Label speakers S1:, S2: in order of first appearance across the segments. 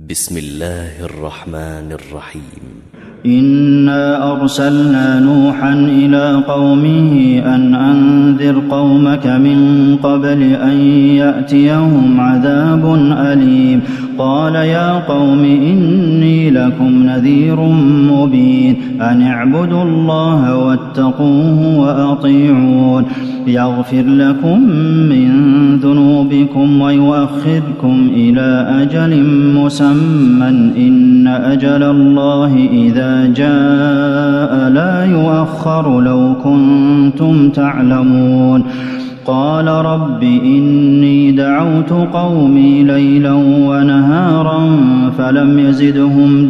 S1: بسم الله الرحمن الرحيم.
S2: إنا أرسلنا نوحا إلى قومه أن أنذر قومك من قبل أن يأتيهم عذاب أليم. قال يا قوم إني لكم نذير مبين أن اعبدوا الله واتقوه وأطيعون يغفر لكم من ذنوبكم ويؤخركم إلى أجل مسمى إن أجل الله إذا جاء لا يؤخر لو كنتم تعلمون. قال رب إني دعوت قومي ليلا ونهارا فلم يزدهم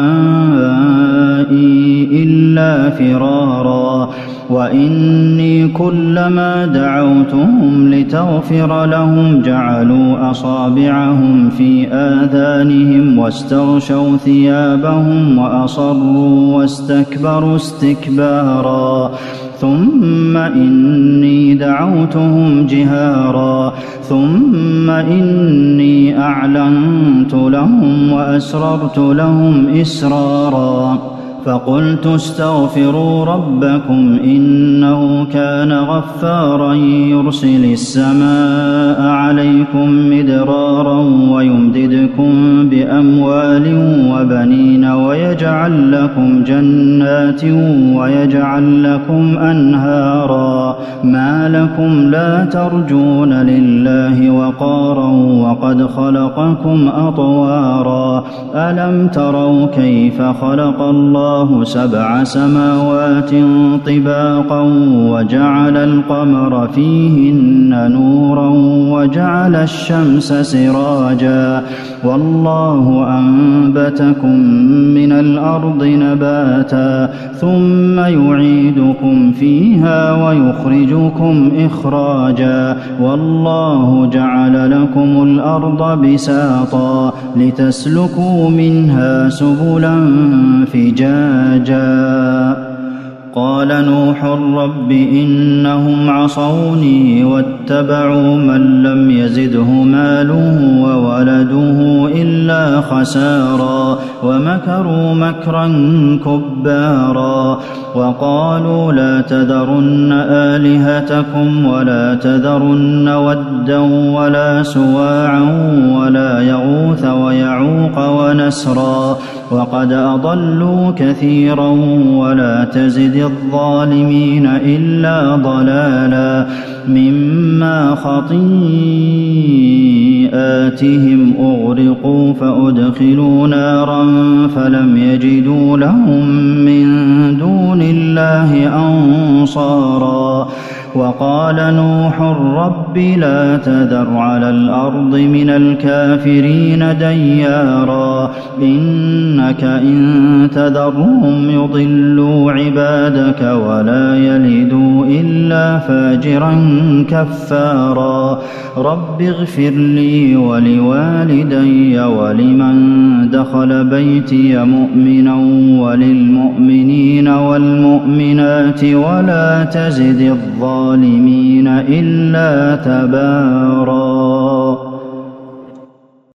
S2: دعائي إلا فرارا وإني كلما دعوتهم لتغفر لهم جعلوا أصابعهم في آذانهم واستغشوا ثيابهم وأصروا واستكبروا استكبارا ثم إني دعوتهم جهارا ثم إني أعلنت لهم وأسررت لهم إسرارا فقلت استغفروا ربكم إنه كان غفارا يرسل السماء عليكم مدرارا ويمددكم بأموال وبنين ويجعل لكم جنات ويجعل لكم أنهارا ما لكم لا ترجون لله وقارا وقد خلقكم أطوارا ألم تروا كيف خلق الله 7 سماوات طباقا وجعل القمر فيهن نورا وجعل الشمس سراجا والله أنبتكم من الأرض نباتا ثم يعيدكم فيها ويخرجكم إخراجا والله جعل لكم الأرض بساطا لتسلكوا منها سبلا فجاجا. قال نوح رب إنهم عصوني واتبعوا من لم يزده ماله وولده إلا خسارا ومكروا مكرا كبارا وقالوا لا تذرن آلهتكم ولا تذرن ودا ولا سواعا ولا يغوث ويعوق ونسرا وقد أضلوا كثيرا ولا تزد الظالمين إلا ضلالا مما خطيئاتهم أغرقوا فأدخلوا نارا فلم يجدوا لهم من دون الله أنصارا. وقال نوح رب لا تذر على الأرض من الكافرين ديارا إنك إن تذرهم يضلوا عبادك ولا يلدوا إلا فاجرا كفارا. رب اغفر لي ولوالدي ولمن دخل بيتي مؤمنا وللمؤمنين والمؤمنات ولا تزد الظالمين إلا تبارا.